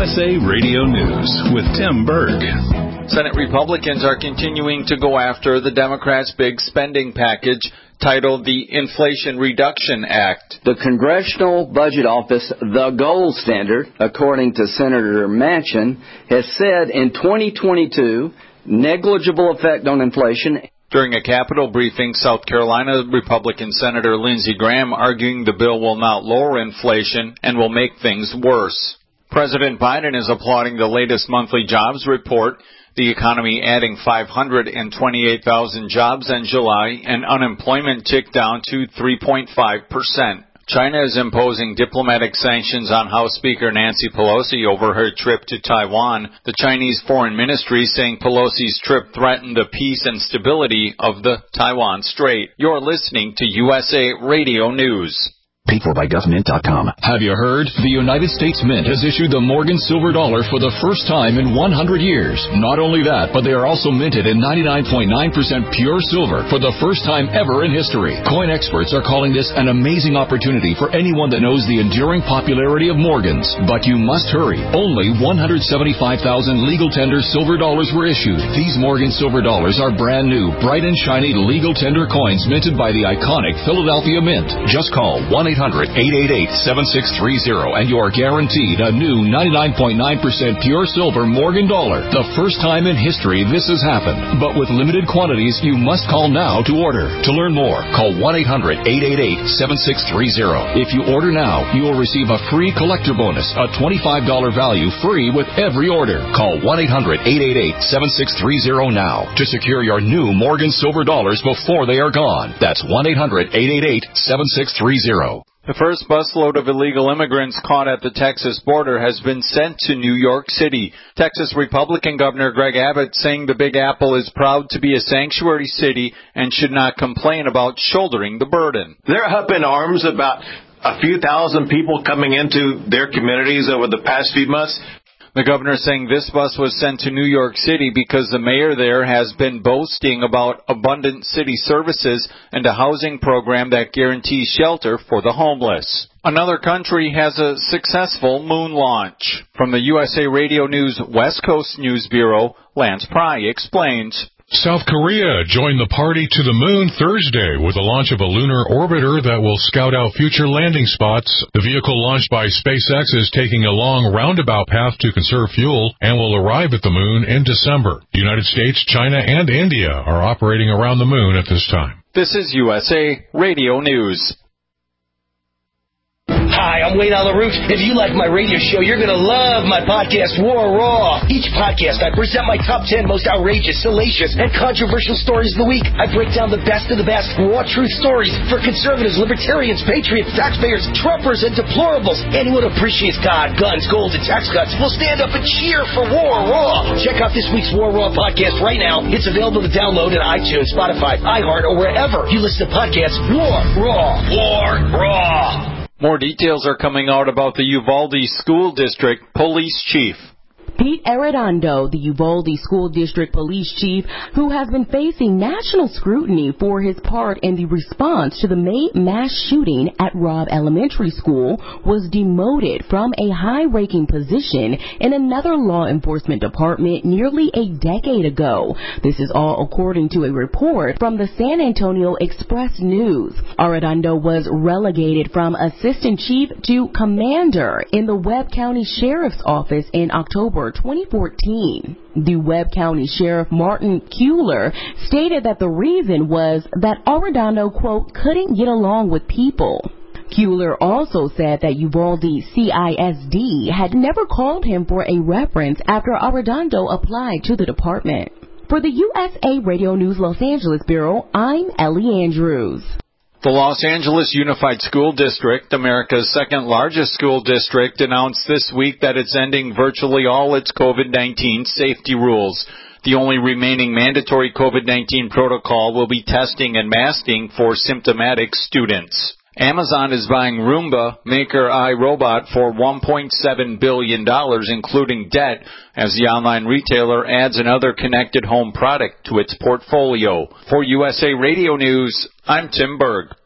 USA Radio News with Tim Berg. Senate Republicans are continuing to go after the Democrats' big spending package titled the Inflation Reduction Act. The Congressional Budget Office, the gold standard, according to Senator Manchin, has said in 2022, negligible effect on inflation. During a Capitol briefing, South Carolina Republican Senator Lindsey Graham arguing the bill will not lower inflation and will make things worse. President Biden is applauding the latest monthly jobs report, the economy adding 528,000 jobs in July, and unemployment ticked down to 3.5%. China is imposing diplomatic sanctions on House Speaker Nancy Pelosi over her trip to Taiwan. The Chinese Foreign Ministry saying Pelosi's trip threatened the peace and stability of the Taiwan Strait. You're listening to USA Radio News. Paid for by GovMint.com. Have you heard? The United States Mint has issued the Morgan Silver Dollar for the first time in 100 years. Not only that, but they are also minted in 99.9% pure silver for the first time ever in history. Coin experts are calling this an amazing opportunity for anyone that knows the enduring popularity of Morgans. But you must hurry. Only 175,000 legal tender silver dollars were issued. These Morgan Silver Dollars are brand new, bright and shiny legal tender coins minted by the iconic Philadelphia Mint. Just call 1-800-888-7630 and you are guaranteed a new 99.9% pure silver Morgan dollar. The first time in history this has happened. But with limited quantities, you must call now to order. To learn more, call 1-800-888-7630. If you order now, you will receive a free collector bonus, a $25 value free with every order. Call 1-800-888-7630 now to secure your new Morgan Silver Dollars before they are gone. That's 1-800-888-7630. The first busload of illegal immigrants caught at the Texas border has been sent to New York City. Texas Republican Governor Greg Abbott saying the Big Apple is proud to be a sanctuary city and should not complain about shouldering the burden. They're up in arms about a few thousand people coming into their communities over the past few months. The governor saying this bus was sent to New York City because the mayor there has been boasting about abundant city services and a housing program that guarantees shelter for the homeless. Another country has a successful moon launch. From the USA Radio News West Coast News Bureau, Lance Pry explains. South Korea joined the party to the moon Thursday with the launch of a lunar orbiter that will scout out future landing spots. The vehicle launched by SpaceX is taking a long roundabout path to conserve fuel and will arrive at the moon in December. The United States, China, and India are operating around the moon at this time. This is USA Radio News. Hi, I'm Wayne Alaroot. If you like my radio show, you're going to love my podcast, War Raw. Each podcast, I present my top 10 most outrageous, salacious, and controversial stories of the week. I break down the best of the best raw truth stories for conservatives, libertarians, patriots, taxpayers, Trumpers, and deplorables. Anyone who appreciates God, guns, gold, and tax cuts will stand up and cheer for War Raw. Check out this week's War Raw podcast right now. It's available to download at iTunes, Spotify, iHeart, or wherever you listen to podcasts. War Raw. War Raw. More details are coming out about the Uvalde School District Police Chief. Pete Arredondo, the Uvalde School District Police Chief, who has been facing national scrutiny for his part in the response to the May mass shooting at Robb Elementary School, was demoted from a high-ranking position in another law enforcement department nearly a decade ago. This is all according to a report from the San Antonio Express News. Arredondo was relegated from assistant chief to commander in the Webb County Sheriff's Office in October 2014. The Webb County Sheriff Martin Kuehler stated that the reason was that Arredondo, quote, couldn't get along with people. Kuehler also said that Uvalde CISD had never called him for a reference after Arredondo applied to the department. For the USA Radio News Los Angeles Bureau, I'm Ellie Andrews. The Los Angeles Unified School District, America's second largest school district, announced this week that it's ending virtually all its COVID-19 safety rules. The only remaining mandatory COVID-19 protocol will be testing and masking for symptomatic students. Amazon is buying Roomba maker iRobot for $1.7 billion, including debt, as the online retailer adds another connected home product to its portfolio. For USA Radio News, I'm Tim Berg.